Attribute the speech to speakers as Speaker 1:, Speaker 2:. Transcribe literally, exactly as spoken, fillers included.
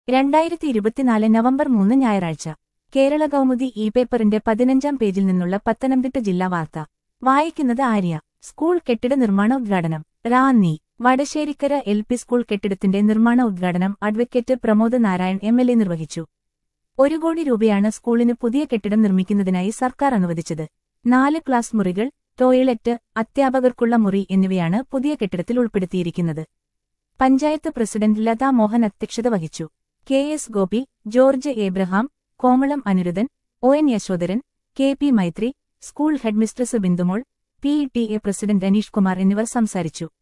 Speaker 1: രണ്ടായിരത്തി ഇരുപത്തിനാല് നവംബർ മൂന്ന് ഞായറാഴ്ച കേരള കൗമുദി ഇ പേപ്പറിന്റെ പതിനഞ്ചാം പേജിൽ നിന്നുള്ള പത്തനംതിട്ട ജില്ലാ വാർത്ത വായിക്കുന്നത് ആര്യ. സ്കൂൾ കെട്ടിട നിർമ്മാണ ഉദ്ഘാടനം Ranni. Vadasserikkara L P school കെട്ടിടത്തിന്റെ നിർമ്മാണ ഉദ്ഘാടനം advocate Pramod Narayan M L A നിർവഹിച്ചു. ഒരു കോടി രൂപയാണ് സ്കൂളിന് പുതിയ കെട്ടിടം നിർമ്മിക്കുന്നതിനായി സർക്കാർ അനുവദിച്ചത്. നാല് ക്ലാസ് മുറികൾ, ടോയ്ലറ്റ്, അധ്യാപകർക്കുള്ള മുറി എന്നിവയാണ് പുതിയ കെട്ടിടത്തിൽ ഉൾപ്പെടുത്തിയിരിക്കുന്നത്. പഞ്ചായത്ത് പ്രസിഡന്റ് ലതാ മോഹൻ അധ്യക്ഷത വഹിച്ചു. K S Gopi, George Abraham, Komalam Aniruddhan, O N Yashodharan, K P Maithri, school headmistress Bindumol, P T A president Aneesh Kumar എന്നിവർ സംസാരിച്ചു.